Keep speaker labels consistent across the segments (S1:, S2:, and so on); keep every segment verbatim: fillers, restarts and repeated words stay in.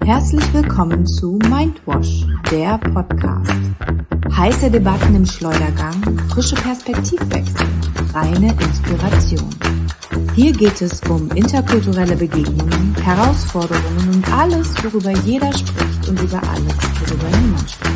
S1: Herzlich willkommen zu Mindwash, der Podcast. Heiße Debatten im Schleudergang, frische Perspektivwechsel, reine Inspiration. Hier geht es um interkulturelle Begegnungen, Herausforderungen und alles, worüber jeder spricht und über alles, worüber niemand spricht.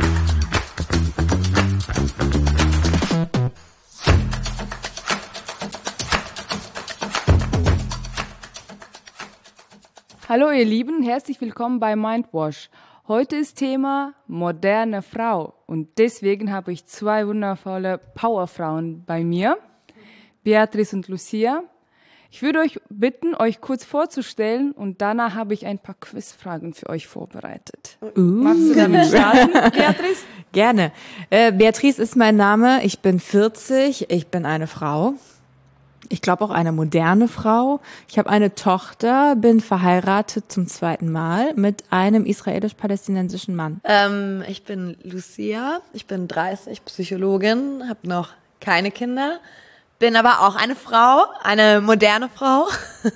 S2: Hallo ihr Lieben, herzlich willkommen bei Mindwash. Heute ist Thema moderne Frau und deswegen habe ich zwei wundervolle Powerfrauen bei mir, Beatrice und Lucia. Ich würde euch bitten, euch kurz vorzustellen und danach habe ich ein paar Quizfragen für euch vorbereitet.
S3: Uh.
S2: Magst du damit starten, Beatrice?
S3: Gerne. Äh, Beatrice ist mein Name, ich bin vierzig, ich bin eine Frau. Ich glaube auch eine moderne Frau. Ich habe eine Tochter, bin verheiratet zum zweiten Mal mit einem israelisch-palästinensischen Mann.
S4: Ähm, ich bin Lucia, ich bin dreißig, Psychologin, habe noch keine Kinder, bin aber auch eine Frau, eine moderne Frau.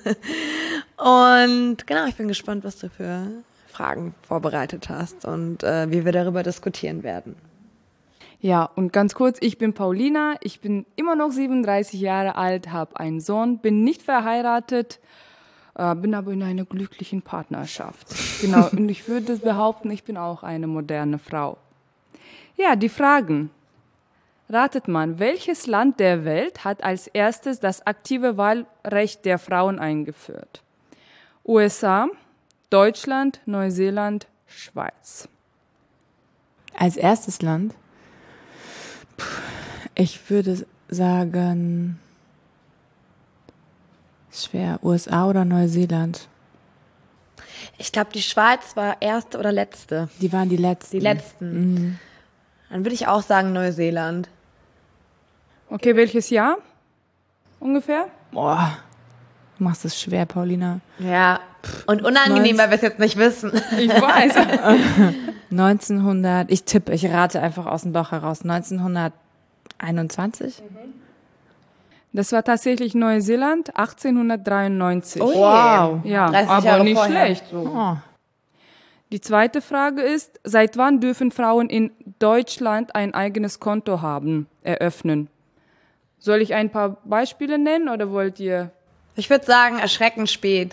S4: Und genau, ich bin gespannt, was du für Fragen vorbereitet hast und äh, wie wir darüber diskutieren werden.
S2: Ja, und ganz kurz, ich bin Paulina, ich bin immer noch siebenunddreißig Jahre alt, habe einen Sohn, bin nicht verheiratet, äh, bin aber in einer glücklichen Partnerschaft. Genau, und ich würde behaupten, ich bin auch eine moderne Frau. Ja, die Fragen. Ratet mal, welches Land der Welt hat als erstes das aktive Wahlrecht der Frauen eingeführt? U S A, Deutschland, Neuseeland, Schweiz.
S3: Als erstes Land? Ich würde sagen, schwer, U S A oder Neuseeland?
S4: Ich glaube, die Schweiz war erste oder letzte.
S3: Die waren die letzten.
S4: Die letzten.
S3: Mhm.
S4: Dann würde ich auch sagen Neuseeland.
S2: Okay, welches Jahr ungefähr?
S3: Boah, du machst es schwer, Paulina.
S4: Ja, und unangenehm, weil wir es jetzt nicht wissen.
S2: Ich weiß.
S3: neunzehnhundert, ich tippe, ich rate einfach aus dem Bauch heraus, neunzehnhunderteinundzwanzig?
S2: Das war tatsächlich Neuseeland, achtzehnhundertdreiundneunzig.
S4: Oh,
S3: wow.
S2: Ja,
S4: dreißig
S2: aber
S4: Jahre
S2: nicht
S4: vorher.
S2: schlecht. So.
S3: Oh.
S2: Die zweite Frage ist, seit wann dürfen Frauen in Deutschland ein eigenes Konto haben, eröffnen? Soll ich ein paar Beispiele nennen oder wollt ihr?
S4: Ich würde sagen, erschreckend spät.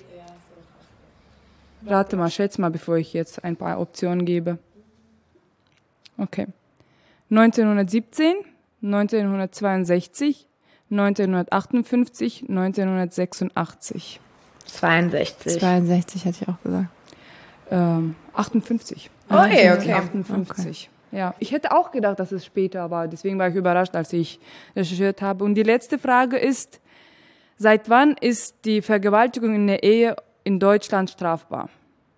S2: Rate mal, schätze mal, bevor ich jetzt ein paar Optionen gebe. Okay. neunzehnhundertsiebzehn, neunzehnhundertzweiundsechzig, neunzehnhundertachtundfünfzig, neunzehnhundertsechsundachtzig.
S4: zweiundsechzig.
S3: zweiundsechzig hätte ich auch gesagt.
S2: Ähm, achtundfünfzig.
S4: Okay, okay.
S2: achtundfünfzig. Ja, ich hätte auch gedacht, dass es später war. Deswegen war ich überrascht, als ich recherchiert habe. Und die letzte Frage ist, seit wann ist die Vergewaltigung in der Ehe in Deutschland strafbar?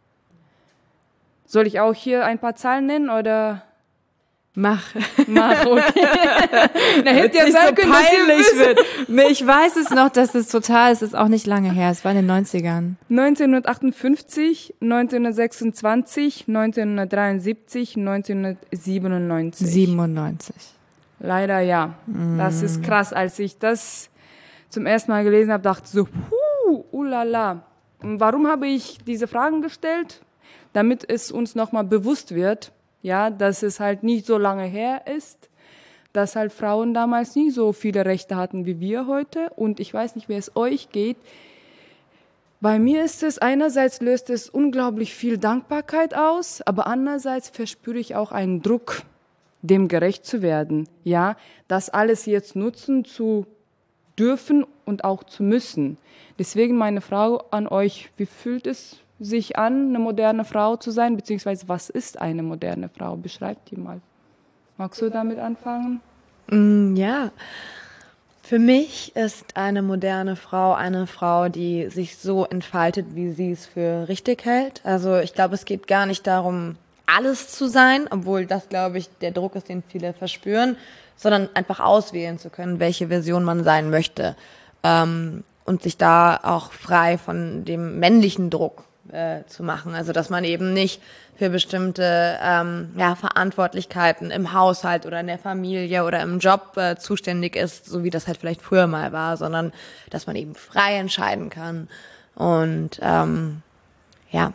S2: Soll ich auch hier ein paar Zahlen nennen oder?
S3: Mach.
S2: Mach, okay. Na, hätte ja
S3: Nicht
S2: sein
S3: so
S2: können, dass ihr
S3: peinlich
S2: wisst.
S3: wird. Ich weiß es noch, dass es total, es ist auch nicht lange her, es war in den neunzigern.
S2: neunzehnhundertachtundfünfzig, neunzehnhundertsechsundzwanzig, neunzehnhundertdreiundsiebzig, neunzehnhundertsiebenundneunzig.
S3: siebenundneunzig.
S2: Leider ja. Das ist krass. Als ich das zum ersten Mal gelesen habe, dachte ich so, huh, ulala. Und warum habe ich diese Fragen gestellt? Damit es uns nochmal bewusst wird, ja, dass es halt nicht so lange her ist, dass halt Frauen damals nie so viele Rechte hatten wie wir heute. Und ich weiß nicht, wie es euch geht. Bei mir ist es, einerseits löst es unglaublich viel Dankbarkeit aus, aber andererseits verspüre ich auch einen Druck, dem gerecht zu werden. Ja, das alles jetzt nutzen zu dürfen und auch zu müssen. Deswegen meine Frage an euch, wie fühlt es sich an, eine moderne Frau zu sein, beziehungsweise was ist eine moderne Frau? Beschreibt die mal. Magst du damit anfangen?
S4: Mm, ja, für mich ist eine moderne Frau eine Frau, die sich so entfaltet, wie sie es für richtig hält. Also ich glaube, es geht gar nicht darum, alles zu sein, obwohl das, glaube ich, der Druck ist, den viele verspüren, sondern einfach auswählen zu können, welche Version man sein möchte. Ähm, und sich da auch frei von dem männlichen Druck äh, zu machen. Also dass man eben nicht für bestimmte ähm, ja, Verantwortlichkeiten im Haushalt oder in der Familie oder im Job äh, zuständig ist, so wie das halt vielleicht früher mal war, sondern dass man eben frei entscheiden kann und ähm, ja,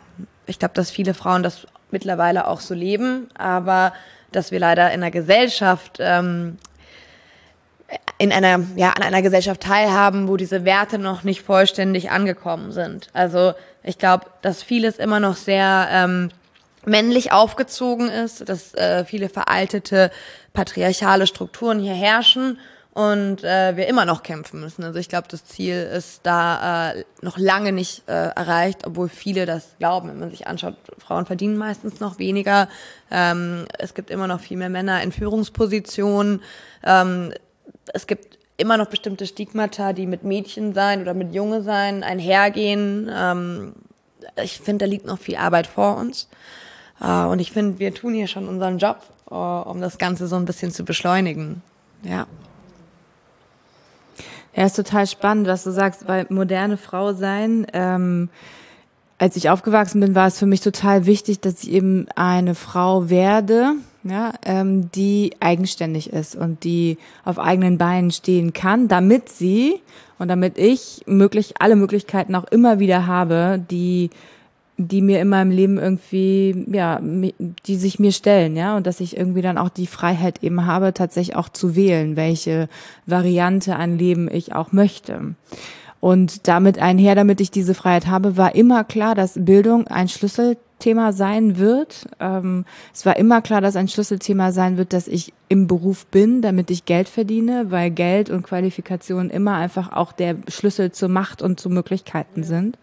S4: ich glaube, dass viele Frauen das mittlerweile auch so leben, aber dass wir leider in einer Gesellschaft, ähm, in einer, ja, an einer Gesellschaft teilhaben, wo diese Werte noch nicht vollständig angekommen sind. Also ich glaube, dass vieles immer noch sehr ähm, männlich aufgezogen ist, dass äh, viele veraltete patriarchale Strukturen hier herrschen und äh, wir immer noch kämpfen müssen. Also ich glaube, das Ziel ist da äh, noch lange nicht äh, erreicht, obwohl viele das glauben. Wenn man sich anschaut, Frauen verdienen meistens noch weniger. Ähm, es gibt immer noch viel mehr Männer in Führungspositionen. Ähm, es gibt immer noch bestimmte Stigmata, die mit Mädchen sein oder mit Junge sein einhergehen. Ähm, ich finde, da liegt noch viel Arbeit vor uns. Uh, und ich finde, wir tun hier schon unseren Job, uh, um das Ganze so ein bisschen zu beschleunigen. Ja.
S3: Ja, ist total spannend, was du sagst, weil moderne Frau sein, ähm, als ich aufgewachsen bin, war es für mich total wichtig, dass ich eben eine Frau werde, ja, ähm, die eigenständig ist und die auf eigenen Beinen stehen kann, damit sie und damit ich möglich alle Möglichkeiten auch immer wieder habe, die die mir in meinem Leben irgendwie, ja, die sich mir stellen, ja, und dass ich irgendwie dann auch die Freiheit eben habe, tatsächlich auch zu wählen, welche Variante an Leben ich auch möchte. Und damit einher, damit ich diese Freiheit habe, war immer klar, dass Bildung ein Schlüsselthema sein wird. Ähm, es war immer klar, dass ein Schlüsselthema sein wird, dass ich im Beruf bin, damit ich Geld verdiene, weil Geld und Qualifikation immer einfach auch der Schlüssel zur Macht und zu Möglichkeiten sind.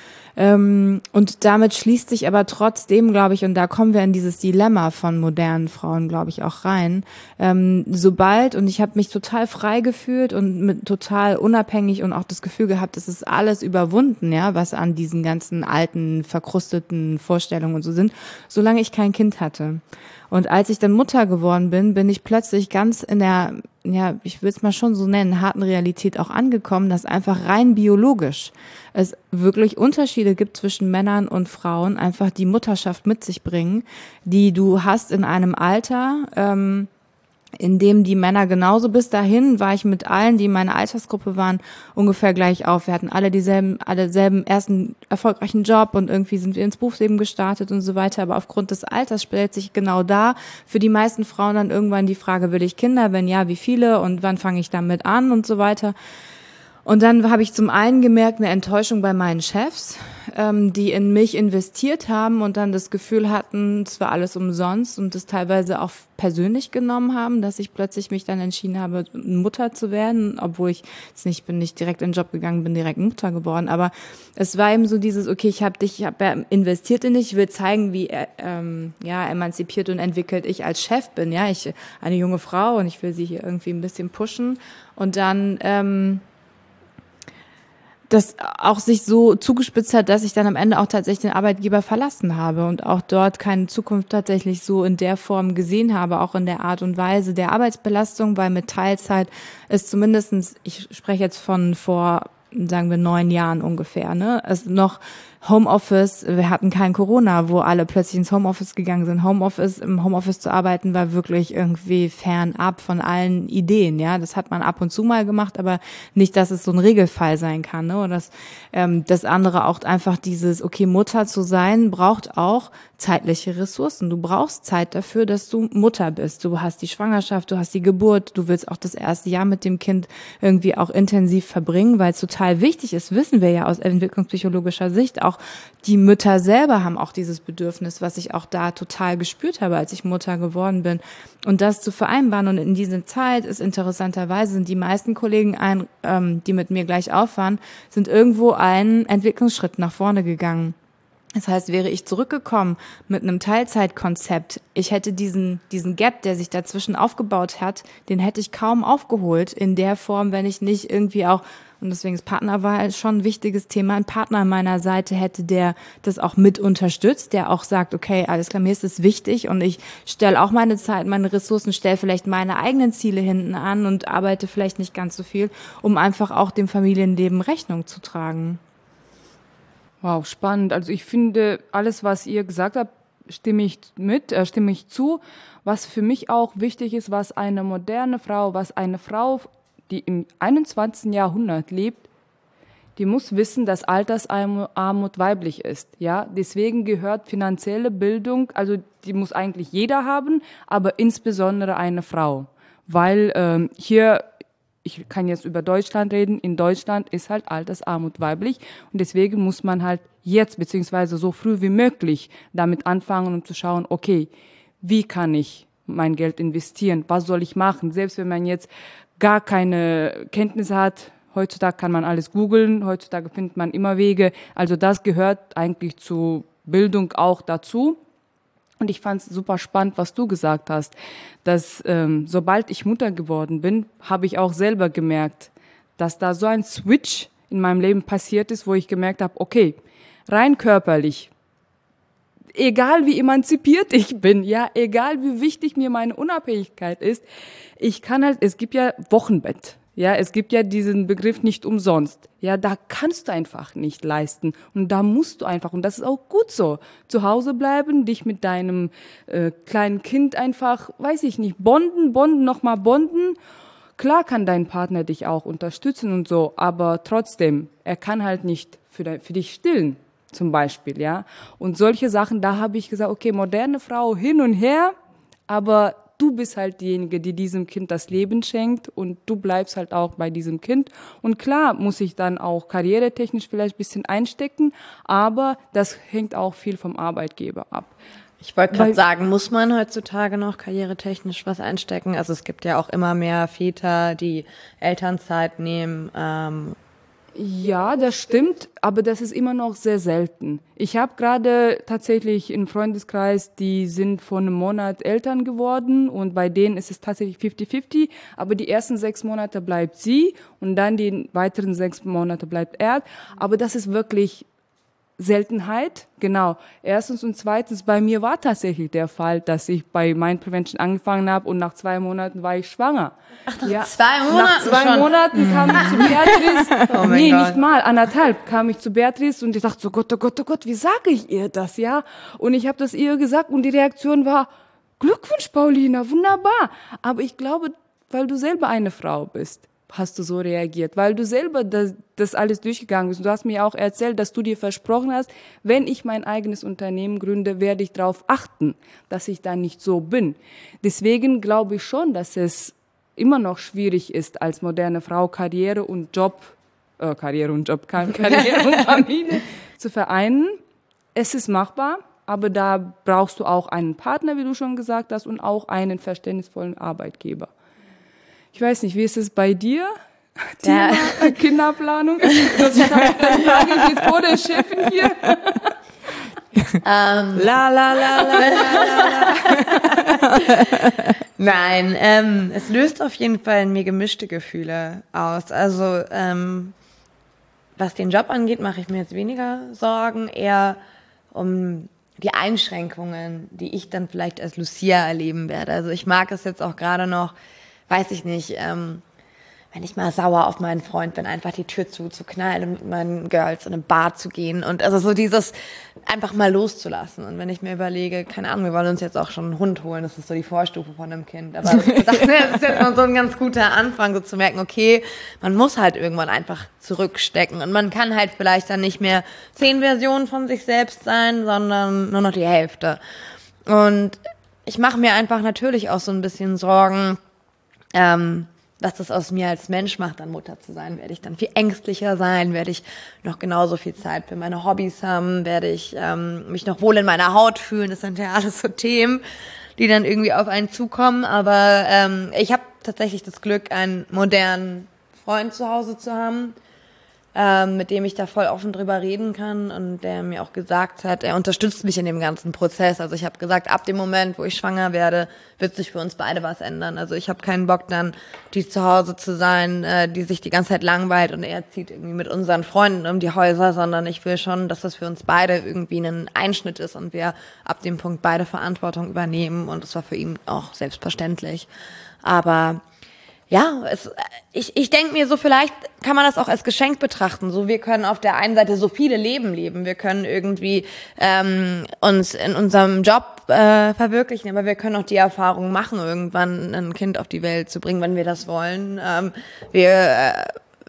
S3: Ähm, und damit schließt sich aber trotzdem, glaube ich, und da kommen wir in dieses Dilemma von modernen Frauen, glaube ich, auch rein, ähm, sobald, und ich habe mich total frei gefühlt und mit total unabhängig und auch das Gefühl gehabt, es ist alles überwunden, ja, was an diesen ganzen alten, verkrusteten Vorstellungen und so sind, solange ich kein Kind hatte. Und als ich dann Mutter geworden bin, bin ich plötzlich ganz in der, ja, ich will es mal schon so nennen, harten Realität auch angekommen, dass einfach rein biologisch es wirklich Unterschiede gibt zwischen Männern und Frauen, einfach die Mutterschaft mit sich bringen, die du hast in einem Alter, ähm, in dem die Männer genauso, bis dahin war ich mit allen, die in meiner Altersgruppe waren, ungefähr gleich auf. Wir hatten alle dieselben, alle selben ersten erfolgreichen Job und irgendwie sind wir ins Berufsleben gestartet und so weiter. Aber aufgrund des Alters stellt sich genau da für die meisten Frauen dann irgendwann die Frage, will ich Kinder? Wenn ja, wie viele? Und wann fange ich damit an und so weiter? Und dann habe ich zum einen gemerkt, eine Enttäuschung bei meinen Chefs, ähm, die in mich investiert haben und dann das Gefühl hatten, es war alles umsonst und das teilweise auch persönlich genommen haben, dass ich plötzlich mich dann entschieden habe, Mutter zu werden, obwohl ich jetzt nicht bin, nicht direkt in den Job gegangen bin, direkt Mutter geworden. Aber es war eben so dieses, okay, ich habe dich, ich habe investiert in dich, ich will zeigen, wie ähm, ja emanzipiert und entwickelt ich als Chef bin. Ja, ich eine junge Frau und ich will sie hier irgendwie ein bisschen pushen und dann ähm, das auch sich so zugespitzt hat, dass ich dann am Ende auch tatsächlich den Arbeitgeber verlassen habe und auch dort keine Zukunft tatsächlich so in der Form gesehen habe, auch in der Art und Weise der Arbeitsbelastung, weil mit Teilzeit ist zumindestens, ich spreche jetzt von vor, sagen wir, neun Jahren ungefähr, ne, es noch Homeoffice, wir hatten kein Corona, wo alle plötzlich ins Homeoffice gegangen sind. Homeoffice, im Homeoffice zu arbeiten war wirklich irgendwie fernab von allen Ideen, ja. Das hat man ab und zu mal gemacht, aber nicht, dass es so ein Regelfall sein kann, ne. Und das, ähm, das andere auch einfach dieses, okay, Mutter zu sein, braucht auch zeitliche Ressourcen. Du brauchst Zeit dafür, dass du Mutter bist. Du hast die Schwangerschaft, du hast die Geburt, du willst auch das erste Jahr mit dem Kind irgendwie auch intensiv verbringen, weil es total wichtig ist, wissen wir ja aus entwicklungspsychologischer Sicht. Auch die Mütter selber haben auch dieses Bedürfnis, was ich auch da total gespürt habe, als ich Mutter geworden bin. Und das zu vereinbaren. Und in dieser Zeit ist interessanterweise, sind die meisten Kollegen, ein, ähm, die mit mir gleich auf waren, sind irgendwo einen Entwicklungsschritt nach vorne gegangen. Das heißt, wäre ich zurückgekommen mit einem Teilzeitkonzept, ich hätte diesen diesen Gap, der sich dazwischen aufgebaut hat, den hätte ich kaum aufgeholt in der Form, wenn ich nicht irgendwie auch, und deswegen ist Partnerwahl schon ein wichtiges Thema, ein Partner an meiner Seite hätte, der das auch mit unterstützt, der auch sagt, okay, alles klar, mir ist es wichtig und ich stelle auch meine Zeit, meine Ressourcen, stelle vielleicht meine eigenen Ziele hinten an und arbeite vielleicht nicht ganz so viel, um einfach auch dem Familienleben Rechnung zu tragen.
S2: Wow, spannend. Also ich finde, alles, was ihr gesagt habt, stimme ich mit, äh, stimme ich zu. Was für mich auch wichtig ist, was eine moderne Frau, was eine Frau, die im einundzwanzigsten Jahrhundert lebt, die muss wissen, dass Altersarmut weiblich ist. Ja, deswegen gehört finanzielle Bildung, also die muss eigentlich jeder haben, aber insbesondere eine Frau, weil ähm, hier, ich kann jetzt über Deutschland reden, in Deutschland ist halt Altersarmut weiblich und deswegen muss man halt jetzt beziehungsweise so früh wie möglich damit anfangen, um zu schauen, okay, wie kann ich mein Geld investieren, was soll ich machen, selbst wenn man jetzt gar keine Kenntnisse hat. Heutzutage kann man alles googeln, heutzutage findet man immer Wege. Also das gehört eigentlich zu Bildung auch dazu. Und ich fand es super spannend, was du gesagt hast, dass ähm, sobald ich Mutter geworden bin, habe ich auch selber gemerkt, dass da so ein Switch in meinem Leben passiert ist, wo ich gemerkt habe, okay, rein körperlich, egal wie emanzipiert ich bin, ja, egal wie wichtig mir meine Unabhängigkeit ist, ich kann halt, es gibt ja Wochenbett. Ja, es gibt ja diesen Begriff nicht umsonst. Ja, da kannst du einfach nicht leisten. Und da musst du einfach, und das ist auch gut so, zu Hause bleiben, dich mit deinem äh, kleinen Kind einfach, weiß ich nicht, bonden, bonden, nochmal bonden. Klar kann dein Partner dich auch unterstützen und so, aber trotzdem, er kann halt nicht für, de, für dich stillen, zum Beispiel, ja. Und solche Sachen, da habe ich gesagt, okay, moderne Frau hin und her, aber du bist halt diejenige, die diesem Kind das Leben schenkt und du bleibst halt auch bei diesem Kind. Und klar muss ich dann auch karrieretechnisch vielleicht ein bisschen einstecken, aber das hängt auch viel vom Arbeitgeber ab.
S4: Ich wollte gerade sagen, muss man heutzutage noch karrieretechnisch was einstecken? Also es gibt ja auch immer mehr Väter, die Elternzeit nehmen. Ähm
S2: Ja, das stimmt, aber das ist immer noch sehr selten. Ich habe gerade tatsächlich einen Freundeskreis, die sind vor einem Monat Eltern geworden und bei denen ist es tatsächlich fifty fifty, aber die ersten sechs Monate bleibt sie und dann die weiteren sechs Monate bleibt er. Aber das ist wirklich Seltenheit, genau. Erstens und zweitens, bei mir war tatsächlich der Fall, dass ich bei Mind Prevention angefangen habe und nach zwei Monaten war ich schwanger.
S4: Ach, nach
S2: ja,
S4: zwei Monaten
S2: Nach zwei
S4: schon?
S2: Monaten kam ich zu Beatrice.
S4: Oh mein
S2: nee,
S4: Gott.
S2: nicht mal, anderthalb kam ich zu Beatrice und ich dachte so, Gott, oh Gott, oh Gott, wie sage ich ihr das, ja? Und ich habe das ihr gesagt und die Reaktion war, Glückwunsch, Paulina, wunderbar. Aber ich glaube, weil du selber eine Frau bist, hast du so reagiert, weil du selber das, das alles durchgegangen bist. Und du hast mir auch erzählt, dass du dir versprochen hast, wenn ich mein eigenes Unternehmen gründe, werde ich darauf achten, dass ich da nicht so bin. Deswegen glaube ich schon, dass es immer noch schwierig ist, als moderne Frau Karriere und Job, äh, Karriere und Job, Karriere und Familie zu vereinen. Es ist machbar, aber da brauchst du auch einen Partner, wie du schon gesagt hast, und auch einen verständnisvollen Arbeitgeber. Ich weiß nicht, wie ist es bei dir? Thema
S4: Ja.
S2: Kinderplanung? Das Frage geht vor der Chefin hier.
S4: Ähm,
S3: La la la la la la.
S4: Nein, ähm, es löst auf jeden Fall in mir gemischte Gefühle aus. Also ähm, was den Job angeht, mache ich mir jetzt weniger Sorgen, eher um die Einschränkungen, die ich dann vielleicht als Lucia erleben werde. Also ich mag es jetzt auch gerade noch, weiß ich nicht, ähm, wenn ich mal sauer auf meinen Freund bin, einfach die Tür zuzuknallen und mit meinen Girls in eine Bar zu gehen und also so dieses einfach mal loszulassen. Und wenn ich mir überlege, keine Ahnung, wir wollen uns jetzt auch schon einen Hund holen, das ist so die Vorstufe von einem Kind. Aber ich dachte, ne, das ist jetzt mal so ein ganz guter Anfang, so zu merken, okay, man muss halt irgendwann einfach zurückstecken und man kann halt vielleicht dann nicht mehr zehn Versionen von sich selbst sein, sondern nur noch die Hälfte. Und ich mache mir einfach natürlich auch so ein bisschen Sorgen, ähm, was das aus mir als Mensch macht, dann Mutter zu sein. Werde ich dann viel ängstlicher sein? Werde ich noch genauso viel Zeit für meine Hobbys haben? Werde ich ähm, mich noch wohl in meiner Haut fühlen? Das sind ja alles so Themen, die dann irgendwie auf einen zukommen. Aber ähm, ich habe tatsächlich das Glück, einen modernen Freund zu Hause zu haben, ähm, mit dem ich da voll offen drüber reden kann und der mir auch gesagt hat, er unterstützt mich in dem ganzen Prozess. Also ich habe gesagt, ab dem Moment, wo ich schwanger werde, wird sich für uns beide was ändern. Also ich habe keinen Bock dann, die zu Hause zu sein, äh, die sich die ganze Zeit langweilt und er zieht irgendwie mit unseren Freunden um die Häuser, sondern ich will schon, dass das für uns beide irgendwie ein Einschnitt ist und wir ab dem Punkt beide Verantwortung übernehmen und das war für ihn auch selbstverständlich. Aber ja, es, ich, ich denke mir so, vielleicht kann man das auch als Geschenk betrachten. So, wir können auf der einen Seite so viele Leben leben. Wir können irgendwie ähm, uns in unserem Job äh, verwirklichen, aber wir können auch die Erfahrung machen, irgendwann ein Kind auf die Welt zu bringen, wenn wir das wollen. Ähm, wir äh,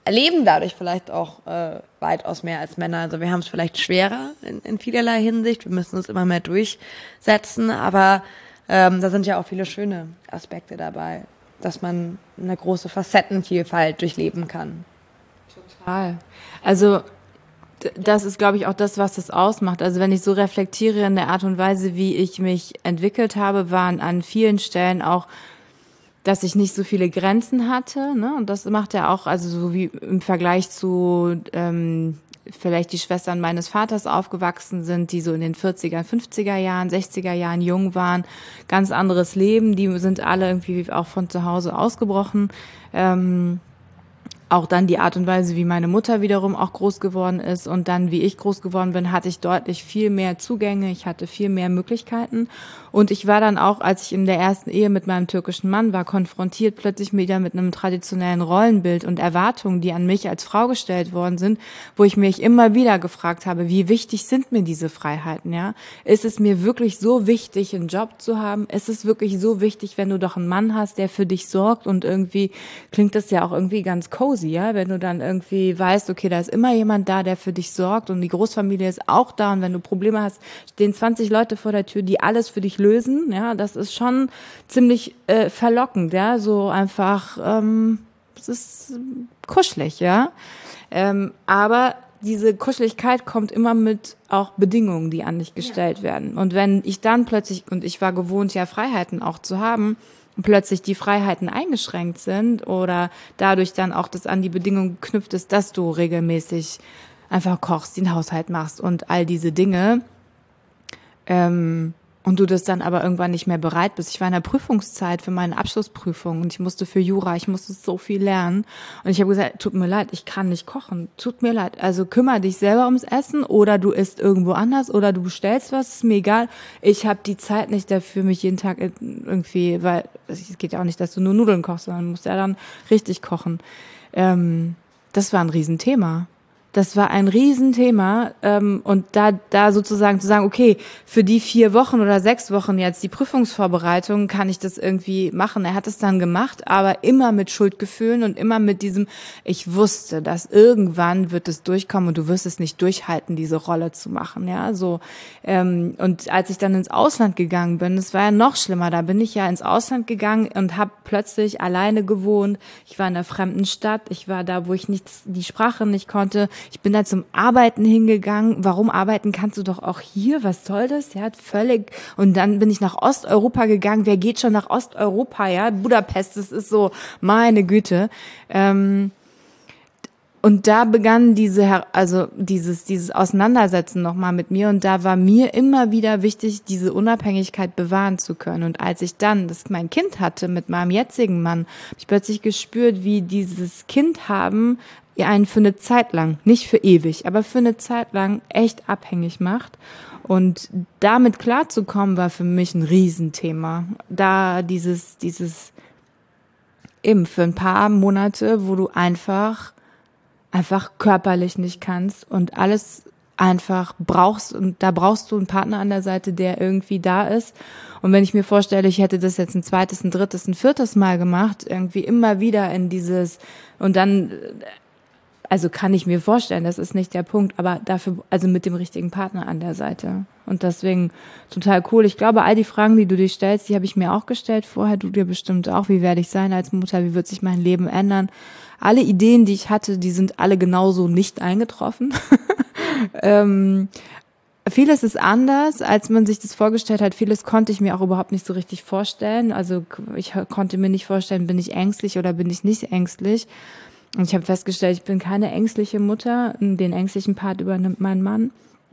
S4: erleben dadurch vielleicht auch äh, weitaus mehr als Männer. Also wir haben es vielleicht schwerer in, in vielerlei Hinsicht. Wir müssen uns immer mehr durchsetzen, aber ähm, da sind ja auch viele schöne Aspekte dabei, dass man eine große Facettenvielfalt durchleben kann.
S3: Total. Also das ist, glaube ich, auch das, was das ausmacht. Also wenn ich so reflektiere in der Art und Weise, wie ich mich entwickelt habe, waren an vielen Stellen auch, dass ich nicht so viele Grenzen hatte, ne? Und das macht ja auch, also so wie im Vergleich zu ähm, vielleicht die Schwestern meines Vaters aufgewachsen sind, die so in den vierziger, fünfziger Jahren, sechziger Jahren jung waren, ganz anderes Leben, die sind alle irgendwie auch von zu Hause ausgebrochen. Ähm, Auch dann die Art und Weise, wie meine Mutter wiederum auch groß geworden ist und dann, wie ich groß geworden bin, hatte ich deutlich viel mehr Zugänge, ich hatte viel mehr Möglichkeiten und ich war dann auch, als ich in der ersten Ehe mit meinem türkischen Mann war, konfrontiert plötzlich wieder mit einem traditionellen Rollenbild und Erwartungen, die an mich als Frau gestellt worden sind, wo ich mich immer wieder gefragt habe, wie wichtig sind mir diese Freiheiten, ja? Ist es mir wirklich so wichtig, einen Job zu haben? Ist es wirklich so wichtig, wenn du doch einen Mann hast, der für dich sorgt und irgendwie klingt das ja auch irgendwie ganz cozy, ja, wenn du dann irgendwie weißt, okay, da ist immer jemand da, der für dich sorgt und die Großfamilie ist auch da und wenn du Probleme hast, stehen zwanzig Leute vor der Tür, die alles für dich lösen, ja, das ist schon ziemlich äh, verlockend, ja, so einfach, ähm, es ist kuschelig, ja, ähm, aber diese Kuscheligkeit kommt immer mit auch Bedingungen, die an dich gestellt ja. werden und wenn ich dann plötzlich, und ich war gewohnt, ja, Freiheiten auch zu haben, plötzlich die Freiheiten eingeschränkt sind oder dadurch dann auch das an die Bedingung geknüpft ist, dass du regelmäßig einfach kochst, den Haushalt machst und all diese Dinge ähm, und du das dann aber irgendwann nicht mehr bereit bist. Ich war in der Prüfungszeit für meine Abschlussprüfung und ich musste für Jura, ich musste so viel lernen und ich habe gesagt, tut mir leid, ich kann nicht kochen, tut mir leid, also kümmere dich selber ums Essen oder du isst irgendwo anders oder du bestellst was, ist mir egal, ich habe die Zeit nicht dafür, mich jeden Tag irgendwie, weil es geht ja auch nicht, dass du nur Nudeln kochst, sondern du musst ja dann richtig kochen. Ähm, das war ein Riesenthema. Das war ein Riesenthema ähm, und da da sozusagen zu sagen, okay, für die vier Wochen oder sechs Wochen jetzt die Prüfungsvorbereitung kann ich das irgendwie machen. Er hat es dann gemacht, aber immer mit Schuldgefühlen und immer mit diesem, ich wusste, dass irgendwann wird es durchkommen und du wirst es nicht durchhalten, diese Rolle zu machen, ja, so. Ähm, und als ich dann ins Ausland gegangen bin, das war ja noch schlimmer, da bin ich ja ins Ausland gegangen und habe plötzlich alleine gewohnt. Ich war in einer fremden Stadt, ich war da, wo ich nichts, die Sprache nicht konnte. Ich bin da zum Arbeiten hingegangen. Warum arbeiten kannst du doch auch hier? Was soll das? Ja, völlig. Und dann bin ich nach Osteuropa gegangen. Wer geht schon nach Osteuropa? Ja, Budapest, das ist so, meine Güte. Ähm, und da begann diese, also dieses, dieses Auseinandersetzen nochmal mit mir. Und da war mir immer wieder wichtig, diese Unabhängigkeit bewahren zu können. Und als ich dann das mein Kind hatte mit meinem jetzigen Mann, habe ich plötzlich gespürt, wie dieses Kind haben ihr einen für eine Zeit lang, nicht für ewig, aber für eine Zeit lang echt abhängig macht. Und damit klarzukommen, war für mich ein Riesenthema. Da dieses, dieses eben für ein paar Monate, wo du einfach, einfach körperlich nicht kannst und alles einfach brauchst und da brauchst du einen Partner an der Seite, der irgendwie da ist. Und wenn ich mir vorstelle, ich hätte das jetzt ein zweites, ein drittes, ein viertes Mal gemacht, irgendwie immer wieder in dieses und dann also kann ich mir vorstellen, das ist nicht der Punkt, aber dafür, also mit dem richtigen Partner an der Seite. Und deswegen total cool. Ich glaube, all die Fragen, die du dir stellst, die habe ich mir auch gestellt vorher, du dir bestimmt auch. Wie werde ich sein als Mutter? Wie wird sich mein Leben ändern? Alle Ideen, die ich hatte, die sind alle genauso nicht eingetroffen. ähm, vieles ist anders, als man sich das vorgestellt hat. Vieles konnte ich mir auch überhaupt nicht so richtig vorstellen. Also ich konnte mir nicht vorstellen, bin ich ängstlich oder bin ich nicht ängstlich. Und ich habe festgestellt, ich bin keine ängstliche Mutter. Den ängstlichen Part übernimmt mein Mann.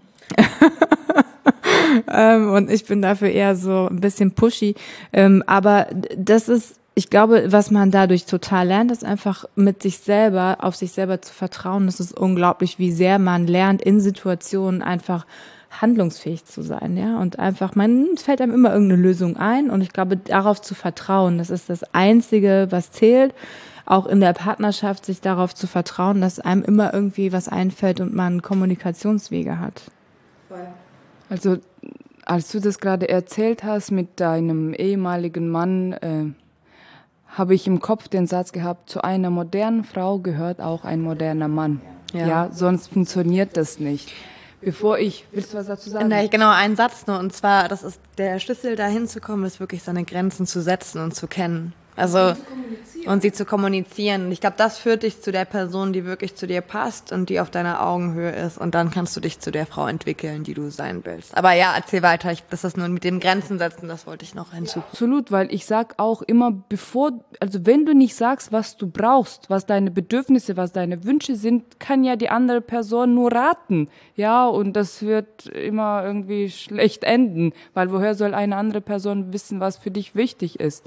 S3: ähm, und ich bin dafür eher so ein bisschen pushy. Ähm, aber das ist, ich glaube, was man dadurch total lernt, ist einfach mit sich selber, auf sich selber zu vertrauen. Das ist unglaublich, wie sehr man lernt, in Situationen einfach handlungsfähig zu sein, ja, und einfach, man, es fällt einem immer irgendeine Lösung ein und ich glaube, darauf zu vertrauen, das ist das Einzige, was zählt, auch in der Partnerschaft, sich darauf zu vertrauen, dass einem immer irgendwie was einfällt und man Kommunikationswege hat.
S2: Also, als du das gerade erzählt hast mit deinem ehemaligen Mann, äh, habe ich im Kopf den Satz gehabt, zu einer modernen Frau gehört auch ein moderner Mann. Ja, ja sonst funktioniert das nicht. Bevor ich, willst du was dazu sagen?
S4: Nein, genau, einen Satz nur. Und zwar, das ist der Schlüssel, da hinzukommen, ist wirklich seine Grenzen zu setzen und zu kennen. Also, und sie zu kommunizieren. Und ich glaube, das führt dich zu der Person, die wirklich zu dir passt und die auf deiner Augenhöhe ist. Und dann kannst du dich zu der Frau entwickeln, die du sein willst. Aber ja, erzähl weiter. Ich, das ist nur mit dem Grenzen setzen, das wollte ich noch hinzufügen.
S2: Ja, absolut, weil ich sag auch immer, bevor, also wenn du nicht sagst, was du brauchst, was deine Bedürfnisse, was deine Wünsche sind, kann ja die andere Person nur raten. Ja, und das wird immer irgendwie schlecht enden, weil woher soll eine andere Person wissen, was für dich wichtig ist?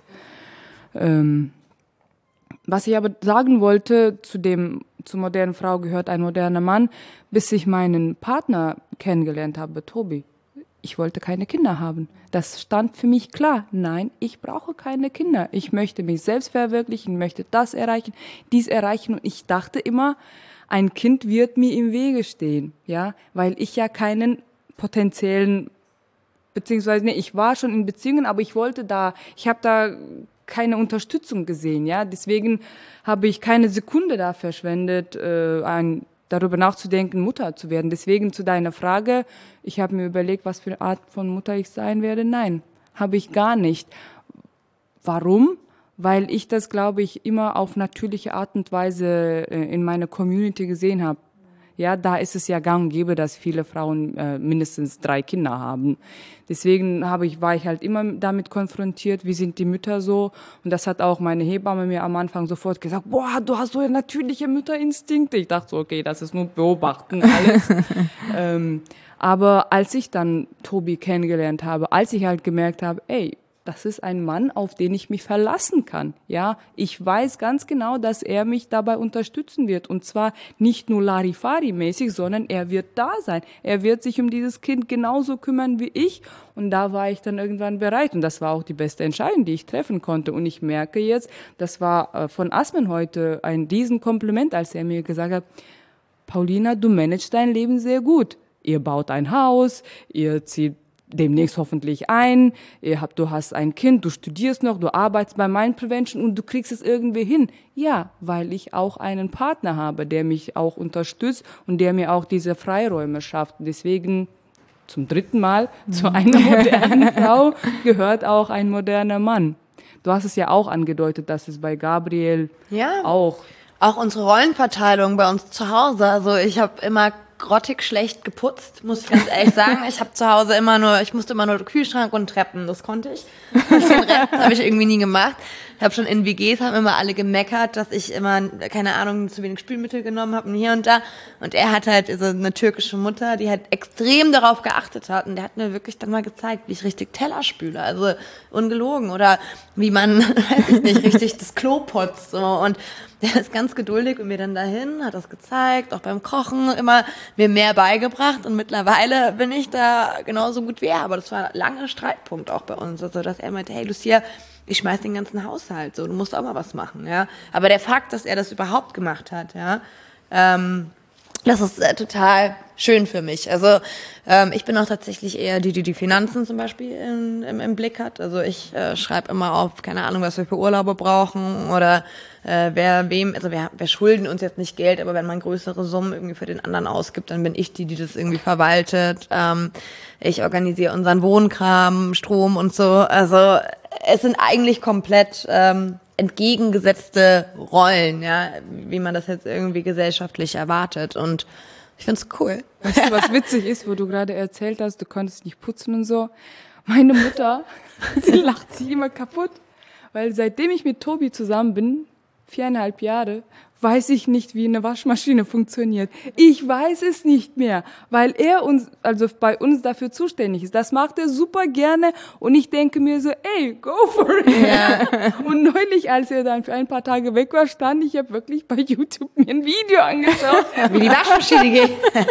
S2: Ähm, was ich aber sagen wollte, zu dem, zur modernen Frau gehört ein moderner Mann, bis ich meinen Partner kennengelernt habe, Tobi. Ich wollte keine Kinder haben. Das stand für mich klar. Nein, ich brauche keine Kinder. Ich möchte mich selbst verwirklichen, möchte das erreichen, dies erreichen. Und ich dachte immer, ein Kind wird mir im Wege stehen, ja, weil ich ja keinen potenziellen, beziehungsweise, nee, ich war schon in Beziehungen, aber ich wollte da, ich habe da keine Unterstützung gesehen, ja. Deswegen habe ich keine Sekunde da verschwendet, äh, ein, darüber nachzudenken, Mutter zu werden. Deswegen zu deiner Frage, ich habe mir überlegt, was für eine Art von Mutter ich sein werde. Nein, habe ich gar nicht. Warum? Weil ich das, glaube ich, immer auf natürliche Art und Weise äh, in meiner Community gesehen habe. Ja, da ist es ja gang und gäbe, dass viele Frauen äh, mindestens drei Kinder haben. Deswegen habe ich, war ich halt immer damit konfrontiert, wie sind die Mütter so. Und das hat auch meine Hebamme mir am Anfang sofort gesagt, boah, du hast so natürliche Mütterinstinkte. Ich dachte so, okay, das ist nur Beobachten alles. ähm, aber als ich dann Tobi kennengelernt habe, als ich halt gemerkt habe, ey, das ist ein Mann, auf den ich mich verlassen kann. Ja, ich weiß ganz genau, dass er mich dabei unterstützen wird. Und zwar nicht nur Larifari-mäßig, sondern er wird da sein. Er wird sich um dieses Kind genauso kümmern wie ich. Und da war ich dann irgendwann bereit. Und das war auch die beste Entscheidung, die ich treffen konnte. Und ich merke jetzt, das war von Asmen heute ein Riesenkompliment, als er mir gesagt hat, Paulina, du managst dein Leben sehr gut. Ihr baut ein Haus, ihr zieht demnächst hoffentlich ein, ihr habt, du hast ein Kind, du studierst noch, du arbeitest bei Mind Prevention und du kriegst es irgendwie hin. Ja, weil ich auch einen Partner habe, der mich auch unterstützt und der mir auch diese Freiräume schafft. Deswegen zum dritten Mal zu einer modernen Frau gehört auch ein moderner Mann. Du hast es ja auch angedeutet, dass es bei Gabriel
S4: ja.
S2: auch...
S4: Auch unsere Rollenverteilung bei uns zu Hause. Also ich habe immer grottig schlecht geputzt, muss ich ganz ehrlich sagen. Ich habe zu Hause immer nur, ich musste immer nur Kühlschrank und Treppen, das konnte ich. Den Rest habe ich irgendwie nie gemacht. Ich habe schon in W Gs, haben immer alle gemeckert, dass ich immer, keine Ahnung, zu wenig Spülmittel genommen habe und hier und da. Und er hat halt so eine türkische Mutter, die halt extrem darauf geachtet hat. Und der hat mir wirklich dann mal gezeigt, wie ich richtig Teller spüle. Also ungelogen. Oder wie man, weiß ich nicht, richtig das Klo putzt. So. Und der ist ganz geduldig und mir dann dahin, hat das gezeigt, auch beim Kochen immer mir mehr beigebracht. Und mittlerweile bin ich da genauso gut wie er. Aber das war ein langer Streitpunkt auch bei uns. Also, dass er meinte, hey Lucia, ich schmeiß den ganzen Haushalt, so, du musst auch mal was machen, ja. Aber der Fakt, dass er das überhaupt gemacht hat, ja, ähm, das ist äh, total schön für mich. Also ähm, ich bin auch tatsächlich eher die, die die Finanzen zum Beispiel in, im, im Blick hat. Also ich äh, schreibe immer auf, keine Ahnung, was wir für Urlaube brauchen oder äh, wer wem, also wir, wir schulden uns jetzt nicht Geld, aber wenn man größere Summen irgendwie für den anderen ausgibt, dann bin ich die, die das irgendwie verwaltet. Ähm, ich organisiere unseren Wohnkram, Strom und so. Also es sind eigentlich komplett ähm, entgegengesetzte Rollen, ja, wie man das jetzt irgendwie gesellschaftlich erwartet. Und ich find's cool.
S2: Weißt du, was witzig ist, wo du gerade erzählt hast, du konntest nicht putzen und so. Meine Mutter, sie lacht sich immer kaputt, weil seitdem ich mit Tobi zusammen bin, viereinhalb Jahre, weiß ich nicht, wie eine Waschmaschine funktioniert. Ich weiß es nicht mehr, weil er uns, also bei uns dafür zuständig ist. Das macht er super gerne und ich denke mir so, ey, go for it. Ja. Und neulich, als er dann für ein paar Tage weg war, stand ich, habe wirklich bei YouTube mir ein Video angeschaut.
S4: Wie die Waschmaschine geht.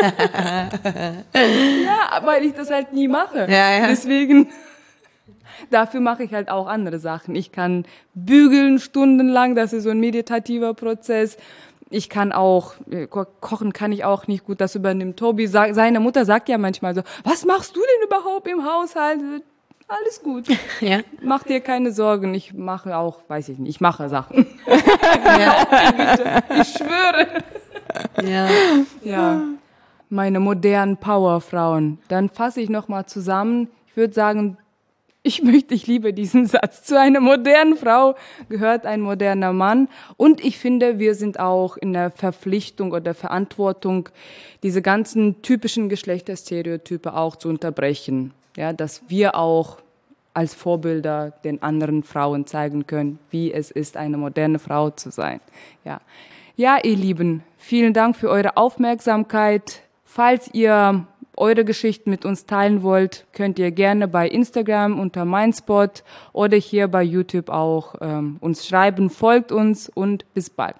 S2: Ja, weil ich das halt nie mache.
S4: Ja, ja.
S2: Deswegen... Dafür mache ich halt auch andere Sachen. Ich kann bügeln stundenlang, das ist so ein meditativer Prozess. Ich kann auch, kochen kann ich auch nicht gut, das übernimmt Tobi. Seine Mutter sagt ja manchmal so, was machst du denn überhaupt im Haushalt? alles gut.
S4: Ja.
S2: Mach dir keine Sorgen, ich mache auch, weiß ich nicht, ich mache Sachen.
S4: Ja.
S2: Bitte, ich schwöre.
S4: Ja.
S2: Ja, meine modernen Powerfrauen. Dann fasse ich nochmal zusammen. Ich würde sagen, ich möchte, ich liebe diesen Satz. Zu einer modernen Frau gehört ein moderner Mann. Und ich finde, wir sind auch in der Verpflichtung oder Verantwortung, diese ganzen typischen Geschlechterstereotype auch zu unterbrechen. Ja, dass wir auch als Vorbilder den anderen Frauen zeigen können, wie es ist, eine moderne Frau zu sein. Ja, ja, ihr Lieben, vielen Dank für eure Aufmerksamkeit. Falls ihr eure Geschichten mit uns teilen wollt, könnt ihr gerne bei Instagram unter Mindspot oder hier bei YouTube auch ähm, uns schreiben. Folgt uns und bis bald.